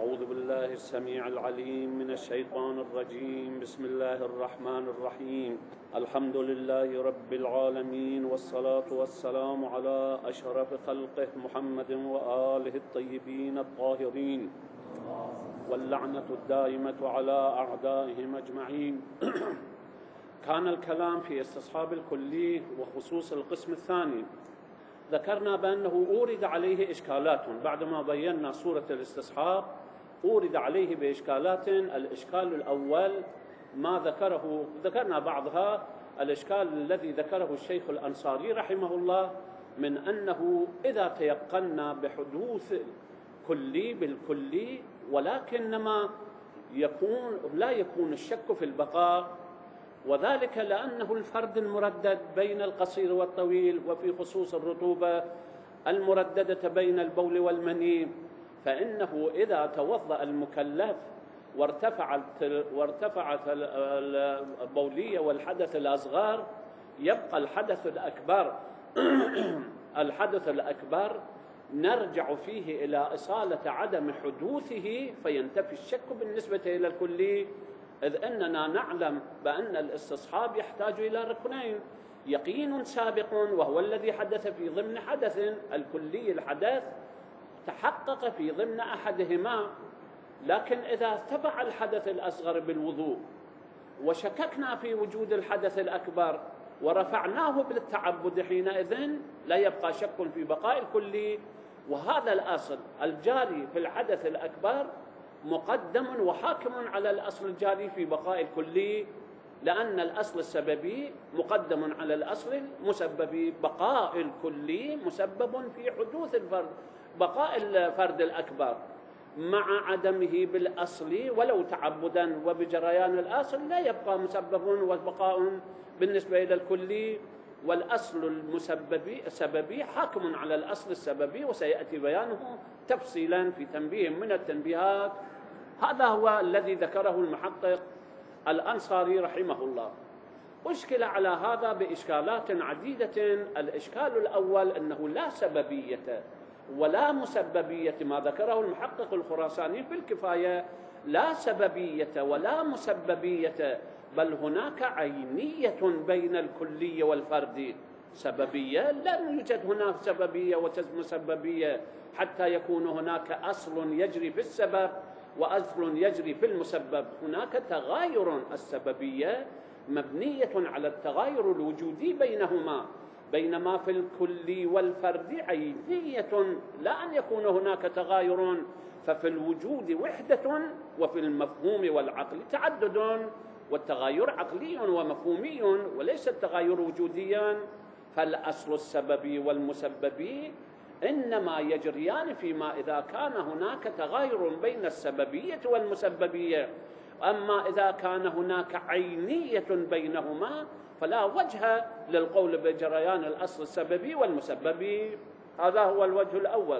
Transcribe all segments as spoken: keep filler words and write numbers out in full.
أعوذ بالله السميع العليم من الشيطان الرجيم. بسم الله الرحمن الرحيم. الحمد لله رب العالمين، والصلاة والسلام على أشرف خلقه محمد وآله الطيبين الطاهرين، واللعنة الدائمة على أعدائهم أجمعين. كان الكلام في استصحاب الكلي وخصوص القسم الثاني. ذكرنا بأنه أورد عليه إشكالات بعدما بينا صورة الاستصحاب، أورد عليه بإشكالات. الإشكال الأول ما ذكره، ذكرنا بعضها، الإشكال الذي ذكره الشيخ الأنصاري رحمه الله من أنه إذا تيقنا بحدوث كلي بالكلي، ولكنما يكون لا يكون الشك في البقاء، وذلك لأنه الفرد المردد بين القصير والطويل، وفي خصوص الرطوبة المرددة بين البول والمني، فإنه إذا توضأ المكلف وارتفعت وارتفعت البولية والحدث الأصغر، يبقى الحدث الأكبر الحدث الأكبر نرجع فيه إلى إصالة عدم حدوثه، فينتفي الشك بالنسبة إلى الكلي، إذ أننا نعلم بأن الاستصحاب يحتاج إلى ركنين: يقين سابق وهو الذي حدث في ضمن حدث الكلي، الحدث تحقق في ضمن أحدهما. لكن إذا تبع الحدث الأصغر بالوضوء وشككنا في وجود الحدث الأكبر ورفعناه بالتعبد، حينئذ لا يبقى شك في بقاء الكلي. وهذا الأصل الجاري في الحدث الأكبر مقدم وحاكم على الأصل الجاري في بقاء الكلي، لأن الأصل السببي مقدم على الأصل المسببي. بقاء الكلي مسبب في حدوث الفرد، بقاء الفرد الأكبر مع عدمه بالأصل ولو تعبدا وبجريان الأصل لا يبقى مسبب وبقاء بالنسبة إلى الكلي. والأصل المسببي السببي حاكم على الأصل السببي، وسيأتي بيانه تفصيلا في تنبيه من التنبيهات. هذا هو الذي ذكره المحقق الأنصاري رحمه الله. أشكل على هذا بإشكالات عديدة. الإشكال الأول أنه لا سببية ولا مسببية، ما ذكره المحقق الخراساني في الكفاية، لا سببية ولا مسببية، بل هناك عينية بين الكلي والفردي. سببية لم يوجد هناك سببية ومسببية حتى يكون هناك أصل يجري في السبب وأصل يجري في المسبب. هناك تغاير، السببية مبنية على التغاير الوجودي بينهما، بينما في الكلي والفردي عينية، لا أن يكون هناك تغاير، ففي الوجود وحدة وفي المفهوم والعقل تعدد، والتغاير عقلي ومفهومي وليس التغاير وجوديا. فالأصل السببي والمسببي إنما يجريان فيما إذا كان هناك تغاير بين السببية والمسببية. أما إذا كان هناك عينية بينهما فلا وجه للقول بجريان الأصل السببي والمسببي. هذا هو الوجه الأول.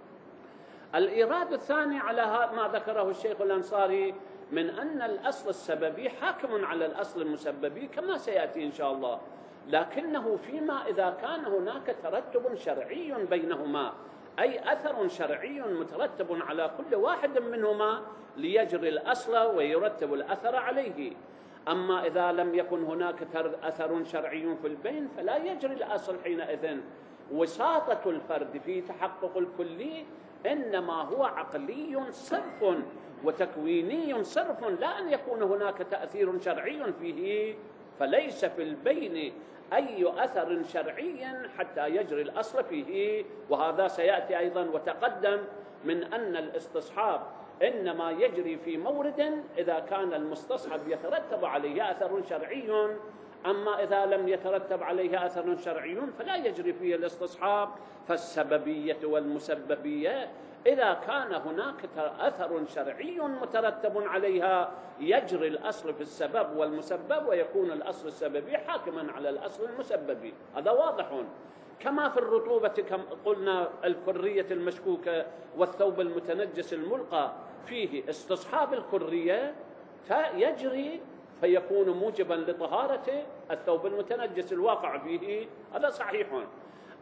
الإيراد الثاني على ما ذكره الشيخ الأنصاري من أن الأصل السببي حاكم على الأصل المسببي كما سيأتي إن شاء الله، لكنه فيما إذا كان هناك ترتب شرعي بينهما، أي أثر شرعي مترتب على كل واحد منهما ليجري الأصل ويرتب الأثر عليه. أما إذا لم يكن هناك أثر شرعي في البين فلا يجري الأصل حينئذ. وساطة الفرد في تحقق الكلي إنما هو عقلي صرف وتكويني صرف، لا أن يكون هناك تأثير شرعي فيه، فليس في البين أي أثر شرعي حتى يجري الأصل فيه. وهذا سيأتي أيضا وتقدم من أن الاستصحاب إنما يجري في مورد إذا كان المستصحب يترتب عليه أثر شرعي، أما إذا لم يترتب عليه أثر شرعي فلا يجري فيه الاستصحاب. فالسببية والمسببية إذا كان هناك أثر شرعي مترتب عليها يجري الأصل في السبب والمسبب، ويكون الأصل السببي حاكما على الأصل المسببي. هذا واضح. كما في الرطوبة كما قلنا الكرية المشكوكة والثوب المتنجس الملقى فيه استصحاب الكرية فيجري فيكون موجبا لطهارة الثوب المتنجس الواقع فيه، هذا صحيح.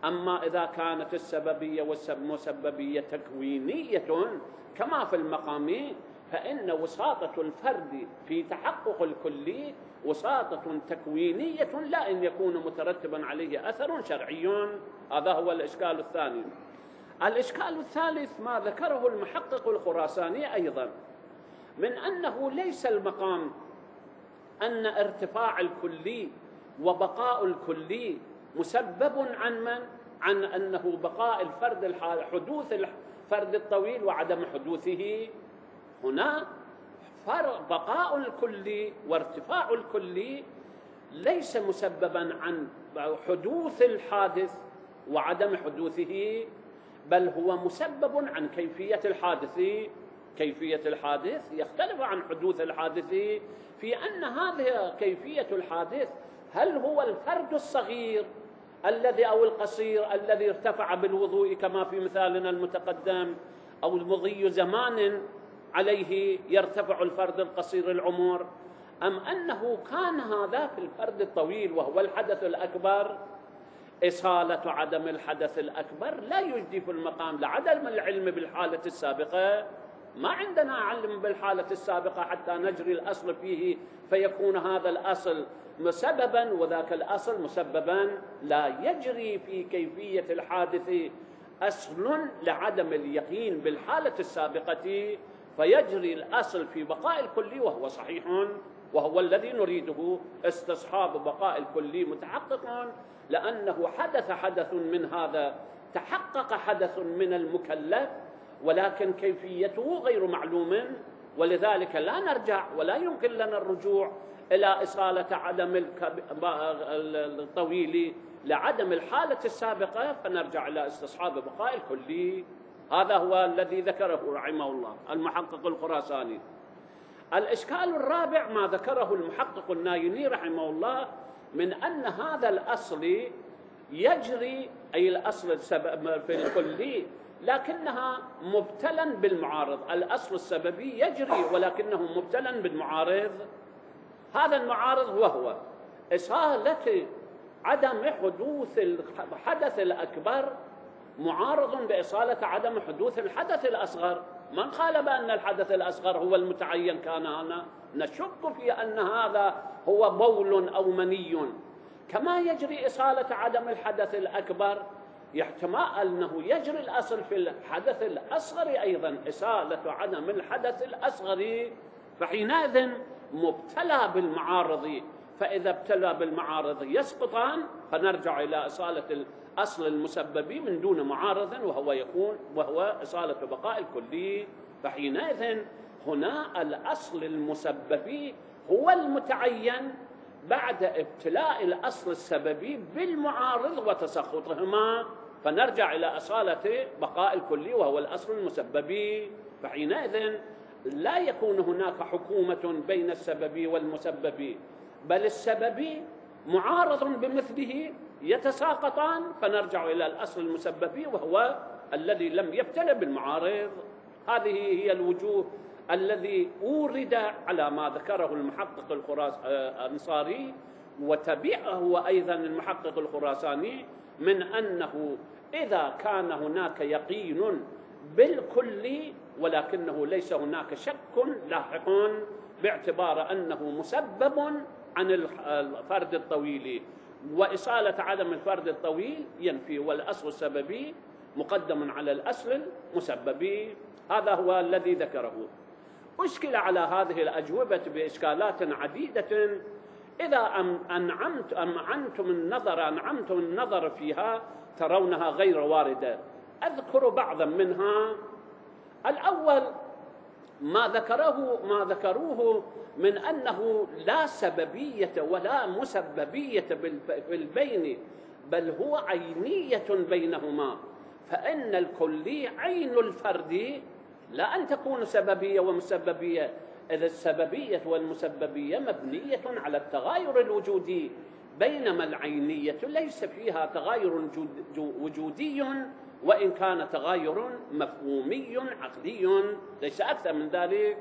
أما إذا كانت السببية والمسببية تكوينية كما في المقام، فإن وساطة الفرد في تحقق الكلي وساطة تكوينية لا أن يكون مترتبا عليه أثر شرعي. هذا هو الإشكال الثاني. الإشكال الثالث ما ذكره المحقق الخراساني أيضا من أنه ليس المقام أن ارتفاع الكلي وبقاء الكلي مسبب عن من؟ عن أنه بقاء الفرد حدوث الفرد الطويل وعدم حدوثه. هنا بقاء الكلي وارتفاع الكلي ليس مسببا عن حدوث الحادث وعدم حدوثه، بل هو مسبب عن كيفية الحادث. كيفية الحادث يختلف عن حدوث الحادث في أن هذه كيفية الحادث هل هو الفرد الصغير الذي أو القصير الذي ارتفع بالوضوء كما في مثالنا المتقدم، أو مضي زمان عليه يرتفع الفرد القصير العمر، أم أنه كان هذا في الفرد الطويل وهو الحدث الأكبر. إصالة عدم الحدث الأكبر لا يجدي في المقام لعدم العلم بالحالة السابقة. ما عندنا علم بالحالة السابقة حتى نجري الأصل فيه فيكون هذا الأصل مسببا وذاك الأصل مسببا. لا يجري في كيفية الحادث أصل لعدم اليقين بالحالة السابقة، فيجري الأصل في بقاء الكلي وهو صحيح، وهو الذي نريده استصحاب بقاء الكلي متحقق، لأنه حدث حدث من هذا، تحقق حدث من المكلف، ولكن كيفيته غير معلوم، ولذلك لا نرجع ولا يمكن لنا الرجوع إلى إصالة عدم الطويل لعدم الحالة السابقة، فنرجع إلى استصحاب بقاء الكلي. هذا هو الذي ذكره رحمه الله المحقق الخراساني. الإشكال الرابع ما ذكره المحقق النايني رحمه الله من أن هذا الأصل يجري، أي الأصل في الكلي، لكنها مبتلا بالمعارض. الأصل السببي يجري ولكنه مبتلا بالمعارض. هذا المعارض وهو إصالة عدم حدوث الحدث الأكبر معارض بإصالة عدم حدوث الحدث الأصغر. من قال بأن الحدث الأصغر هو المتعين كان هنا؟ نشك في أن هذا هو بول أو مني. كما يجري إصالة عدم الحدث الأكبر، يحتمل أنه يجري الأصل في الحدث الأصغر أيضا إصالة عدم الحدث الأصغر، فحينئذ مبتلى بالمعارض، فإذا ابتلى بالمعارض يسقطان، فنرجع إلى إصالة الأصل المسبب من دون معارض وهو يكون وهو إصالة بقاء الكلي. فحينئذ هنا الأصل المسبب هو المتعين بعد ابتلاء الأصل السببي بالمعارض وتسقطهما، فنرجع إلى أصالة بقاء الكلي وهو الأصل المسببي. فحينئذ لا يكون هناك حكومة بين السببي والمسبب، بل السببي معارض بمثله يتساقطان، فنرجع إلى الأصل المسببي وهو الذي لم يبتلى بالمعارض. هذه هي الوجوه الذي أورد على ما ذكره المحقق الخراساني وتبعه أيضا المحقق الخراساني من أنه إذا كان هناك يقين بالكل ولكنه ليس هناك شك لاحق باعتبار أنه مسبب عن الفرد الطويل، وإصالة عدم الفرد الطويل ينفي، والأصل السببي مقدم على الأصل المسببي. هذا هو الذي ذكره. أشكل على هذه الأجوبة بإشكالات عديدة إذا أنعمت أنعمتم النظر أنعمتم النظر فيها ترونها غير واردة. أذكر بعضا منها. الأول ما ذكره ما ذكروه من أنه لا سببية ولا مسببية في البين، بل هو عينية بينهما، فإن الكلي عين الفرد لا أن تكون سببية ومسببية، إذ السببية والمسببية مبنية على التغاير الوجودي، بينما العينية ليس فيها تغاير وجودي وإن كان تغاير مفهومي عقلي، ليس أكثر من ذلك.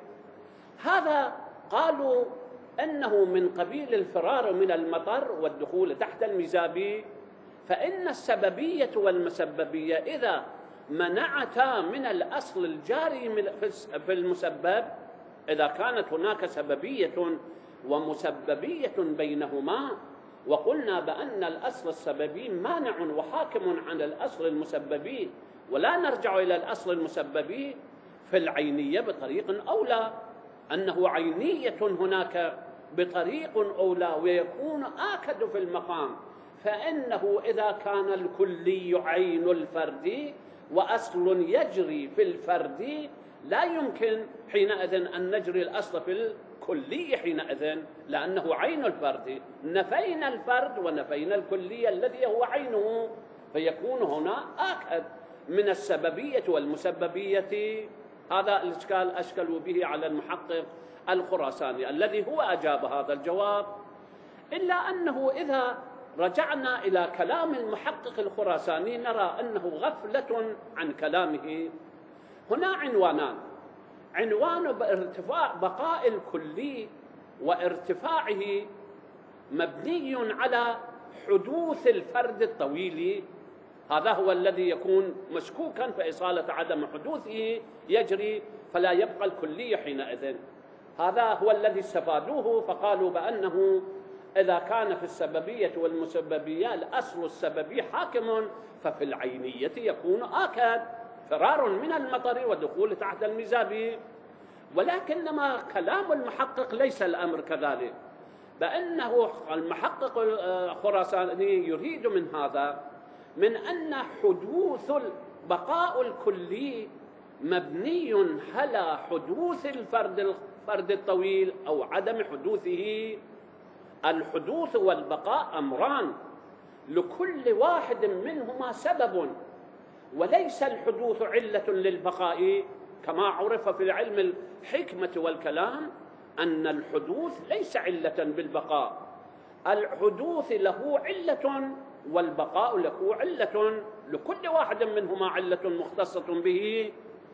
هذا قالوا أنه من قبيل الفرار من المطر والدخول تحت المزاب، فإن السببية والمسببية إذا منعتا من الأصل الجاري في المسبب، إذا كانت هناك سببية ومسببية بينهما، وقلنا بأن الأصل السببي مانع وحاكم عن الأصل المسببي، ولا نرجع إلى الأصل المسببي في العينية بطريق أولى، أنه عينية هناك بطريق أولى ويكون آكد في المقام. فإنه إذا كان الكلي عين الفرد وأصل يجري في الفرد، لا يمكن حينئذ أن نجري الأصل في الكلي حينئذ، لأنه عين الفرد. نفينا الفرد ونفينا الكلي الذي هو عينه، فيكون هنا آكد من السببية والمسببية. هذا الإشكال أشكلوا به على المحقق الخراساني الذي هو أجاب هذا الجواب. إلا أنه إذا رجعنا إلى كلام المحقق الخراساني نرى أنه غفلة عن كلامه. هنا عنوانان: عنوان بارتفاع بقاء الكلي وارتفاعه مبني على حدوث الفرد الطويل، هذا هو الذي يكون مشكوكا فإصالة عدم حدوثه يجري فلا يبقى الكلي حينئذ. هذا هو الذي استفادوه، فقالوا بأنه إذا كان في السببية والمسببية الأصل السببي حاكم، ففي العينية يكون آكد، فرار من المطر ودخول تحت المزاب. ولكنما كلام المحقق ليس الأمر كذلك، بأنه المحقق الخراساني يريد من هذا من أن حدوث بقاء الكلي مبني على حدوث الفرد الفرد الطويل أو عدم حدوثه. الحدوث والبقاء أمران، لكل واحد منهما سبب، وليس الحدوث علة للبقاء، كما عرف في علم الحكمة والكلام أن الحدوث ليس علة بالبقاء، الحدوث له علة والبقاء له علة، لكل واحد منهما علة مختصة به.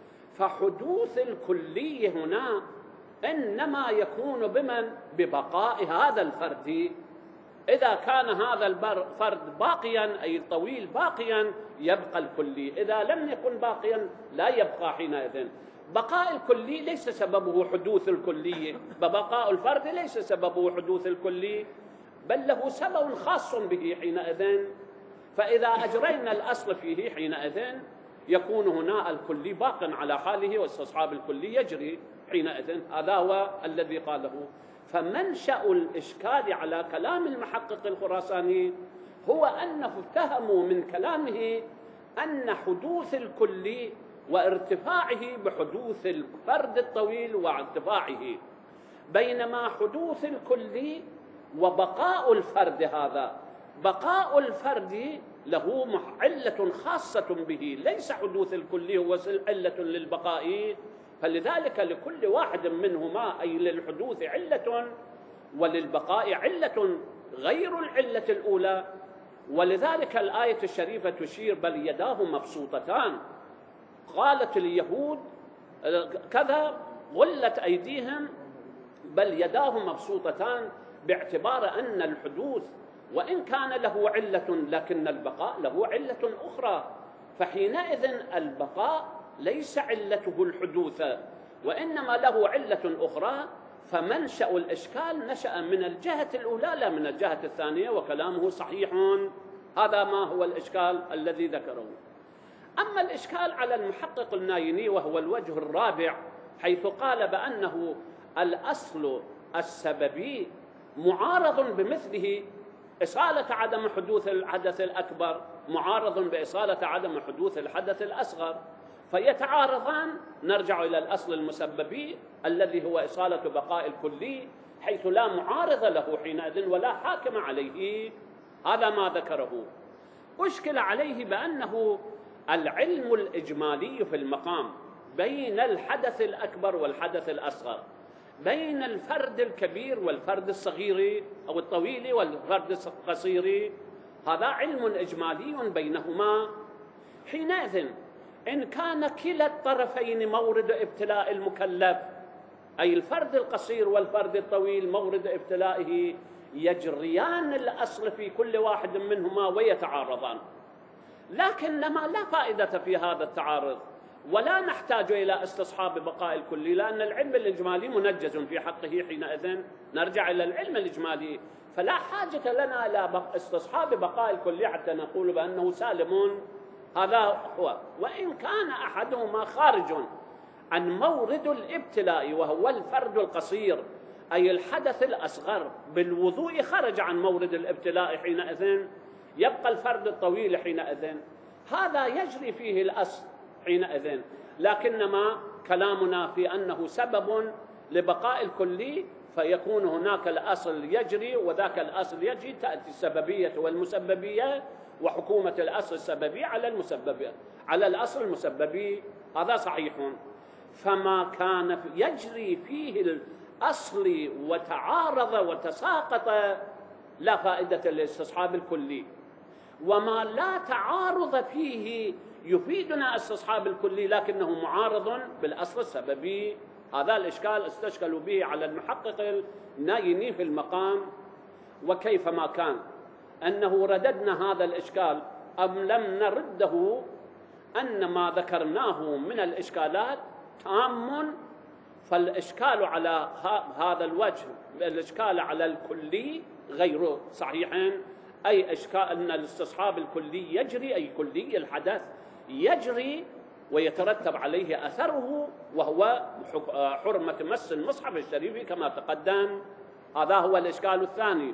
فحدوث الكلي هنا إنما يكون بمن؟ ببقاء هذا الفرد. إذا كان هذا الفرد باقيا أي الطويل باقيا يبقى الكلي، إذا لم يكن باقيا لا يبقى حينئذ. بقاء الكلي ليس سببه حدوث الكلي، ببقاء الفرد ليس سببه حدوث الكلي، بل له سبب خاص به حينئذ. فإذا أجرينا الأصل فيه حينئذ يكون هنا الكلي باق على حاله واستصحاب الكلي يجري حينئذ. هذا هو الذي قاله. فمنشأ الإشكال على كلام المحقق الخراساني هو أنه اتهموا من كلامه أن حدوث الكلي وارتفاعه بحدوث الفرد الطويل وارتفاعه، بينما حدوث الكلي وبقاء الفرد هذا بقاء الفرد له علة خاصة به، ليس حدوث الكلي هو علة للبقاء. فلذلك لكل واحد منهما أي للحدوث علة وللبقاء علة غير العلة الأولى. ولذلك الآية الشريفة تشير بل يداه مبسوطتان، قالت اليهود كذا غلت أيديهم، بل يداه مبسوطتان، باعتبار أن الحدوث وإن كان له علة لكن البقاء له علة أخرى، فحينئذ البقاء ليس علته الحدوث وإنما له علة أخرى. فمنشأ الإشكال نشأ من الجهة الأولى لا من الجهة الثانية، وكلامه صحيح. هذا ما هو الإشكال الذي ذكره. أما الإشكال على المحقق النايني وهو الوجه الرابع، حيث قال بأنه الأصل السببي معارض بمثله إصالة عدم حدوث الحدث الأكبر معارض بإصالة عدم حدوث الحدث الأصغر، فيتعارضان. نرجع إلى الأصل المسببي الذي هو إصالة بقاء الكلي، حيث لا معارض له حينئذ ولا حاكم عليه. هذا ما ذكره. أشكل عليه بأنه العلم الإجمالي في المقام بين الحدث الأكبر والحدث الأصغر، بين الفرد الكبير والفرد الصغير أو الطويل والفرد القصير، هذا علم إجمالي بينهما. حينئذ إن كان كلا الطرفين مورد ابتلاء المكلف، أي الفرد القصير والفرد الطويل مورد ابتلائه، يجريان الأصل في كل واحد منهما ويتعارضان، لكنما لا فائدة في هذا التعارض، ولا نحتاج إلى استصحاب بقاء الكلي، لأن العلم الإجمالي منجز في حقه. حينئذ نرجع إلى العلم الإجمالي، فلا حاجة لنا إلى استصحاب بقاء الكلي حتى نقول بأنه سالم. هذا هو، وإن كان أحدهما خارج عن مورد الابتلاء وهو الفرد القصير، أي الحدث الأصغر بالوضوء خرج عن مورد الابتلاء، حينئذ يبقى الفرد الطويل، حينئذ هذا يجري فيه الأصل حينئذ. لكنما كلامنا في أنه سبب لبقاء الكلي، فيكون هناك الأصل يجري وذاك الأصل يجري، تأتي السببية والمسببية وحكومة الأصل السببي على المسببية على الأصل المسببي، هذا صحيح. فما كان يجري فيه الأصل وتعارض وتساقط لا فائدة للاستصحاب الكلي، وما لا تعارض فيه يفيدنا استصحاب الكلي لكنه معارض بالأصل السببي. هذا الإشكال استشكلوا به على المحقق النايني في المقام. وكيف ما كان أنه رددنا هذا الإشكال أم لم نرده، أن ما ذكرناه من الإشكالات تام، فالإشكال على هذا الوجه، الإشكال على الكلي غير صحيح، أي إشكال أن الاستصحاب الكلي يجري، أي كلي الحدث يجري ويترتب عليه أثره، وهو حرمة مس المصحف الشريف كما تقدم. هذا هو الإشكال الثاني.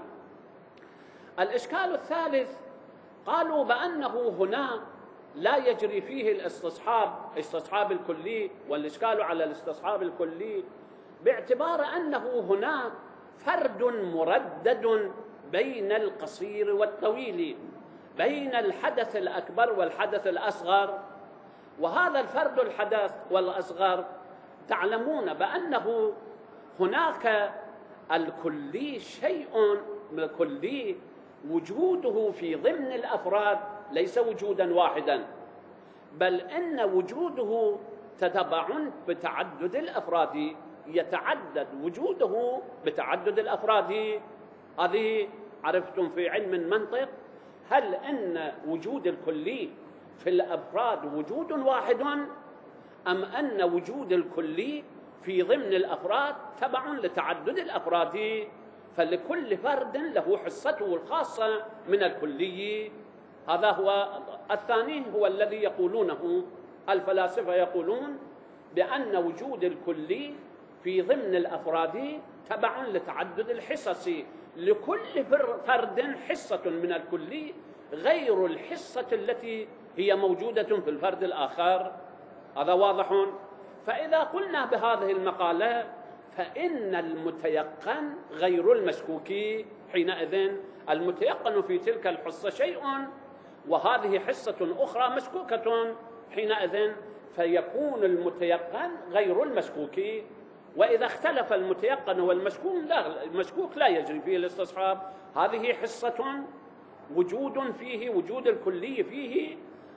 الإشكال الثالث قالوا بأنه هنا لا يجري فيه الاستصحاب استصحاب الكلي، والإشكال على الاستصحاب الكلي باعتبار أنه هنا فرد مردد بين القصير والطويل، بين الحدث الأكبر والحدث الأصغر. وهذا الفرد الحدث والأصغر تعلمون بأنه هناك الكلي شيء كلي وجوده في ضمن الأفراد ليس وجودا واحدا، بل إن وجوده تتبع بتعدد الأفراد، يتعدد وجوده بتعدد الأفراد. هذه عرفتم في علم المنطق، هل إن وجود الكلي في الأفراد وجود واحد، أم أن وجود الكلي في ضمن الأفراد تبع لتعدد الأفراد، فلكل فرد له حصته الخاصة من الكلي. هذا هو الثاني، هو الذي يقولونه الفلاسفة، يقولون بأن وجود الكلي في ضمن الأفراد تبع لتعدد الحصص، لكل فرد حصة من الكلي غير الحصة التي هي موجودة في الفرد الآخر. هذا واضح. فإذا قلنا بهذه المقالة فإن المتيقن غير المشكوك، حينئذ المتيقن في تلك الحصة شيء وهذه حصة أخرى مشكوكة، حينئذ فيكون المتيقن غير المشكوك. وإذا اختلف المتيقن والمشكوك لا المشكوك لا يجري فيه الاستصحاب، هذه حصة وجود فيه وجود الكلي فيه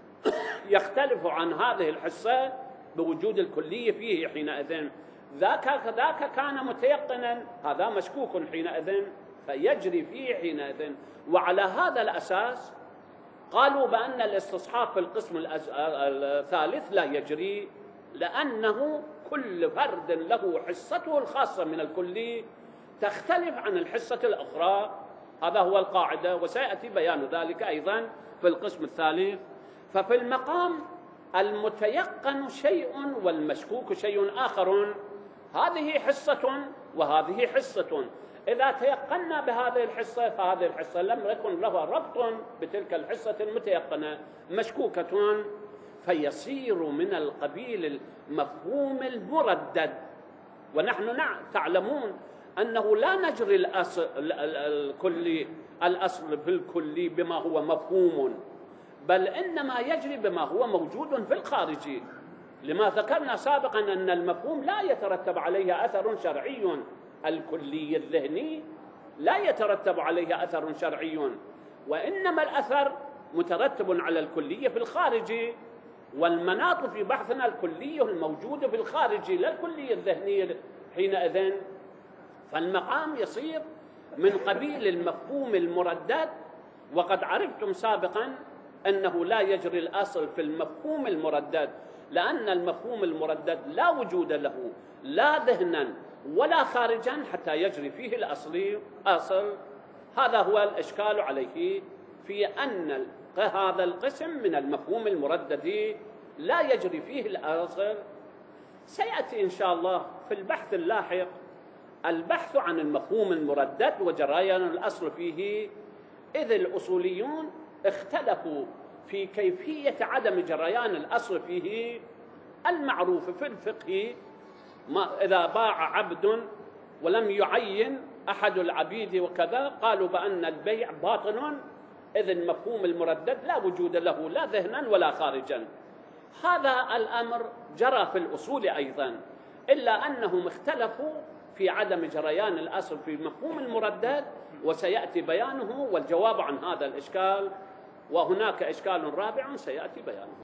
يختلف عن هذه الحصة بوجود الكلي فيه، حينئذ ذاك ذاك كان متيقنا، هذا مشكوك حينئذ فيجري فيه حينئذ. وعلى هذا الأساس قالوا بأن الاستصحاب في القسم الثالث لا يجري، لأنه كل فرد له حصته الخاصة من الكلي تختلف عن الحصة الأخرى. هذا هو القاعدة، وسيأتي بيان ذلك أيضا في القسم الثالث. ففي المقام المتيقن شيء والمشكوك شيء آخر، هذه حصة وهذه حصة. إذا تيقنا بهذه الحصة فهذه الحصة لم يكن لها ربط بتلك الحصة المتيقنة، مشكوكة، فيصير من القبيل المفهوم المردد. ونحن تعلمون أنه لا نجري الأصل الكلي الأصل في الكلي بما هو مفهوم، بل إنما يجري بما هو موجود في الخارج، لما ذكرنا سابقا أن المفهوم لا يترتب عليه أثر شرعي، الكلي الذهني لا يترتب عليه أثر شرعي، وإنما الأثر مترتب على الكلية في الخارج، والمناط في بحثنا الكلي الموجود في الخارج لا الكلي الذهني. حينئذ فالمقام يصير من قبيل المفهوم المردد، وقد عرفتم سابقا أنه لا يجري الأصل في المفهوم المردد، لأن المفهوم المردد لا وجود له لا ذهنا ولا خارجا حتى يجري فيه الأصلي أصل. هذا هو الإشكال عليه، في أن هذا القسم من المفهوم المردد لا يجري فيه الأصل. سيأتي إن شاء الله في البحث اللاحق البحث عن المفهوم المردد وجريان الأصل فيه، إذ الأصوليون اختلفوا في كيفية عدم جريان الأصل فيه. المعروف في الفقه ما إذا باع عبد ولم يعين أحد العبيد وكذا، قالوا بأن البيع باطل، إذ المفهوم المردد لا وجود له لا ذهنا ولا خارجا. هذا الأمر جرى في الأصول أيضا، إلا أنهم اختلفوا في عدم جريان الأصل في المفهوم المردد، وسيأتي بيانه والجواب عن هذا الإشكال، وهناك إشكال رابع سيأتي بيانه.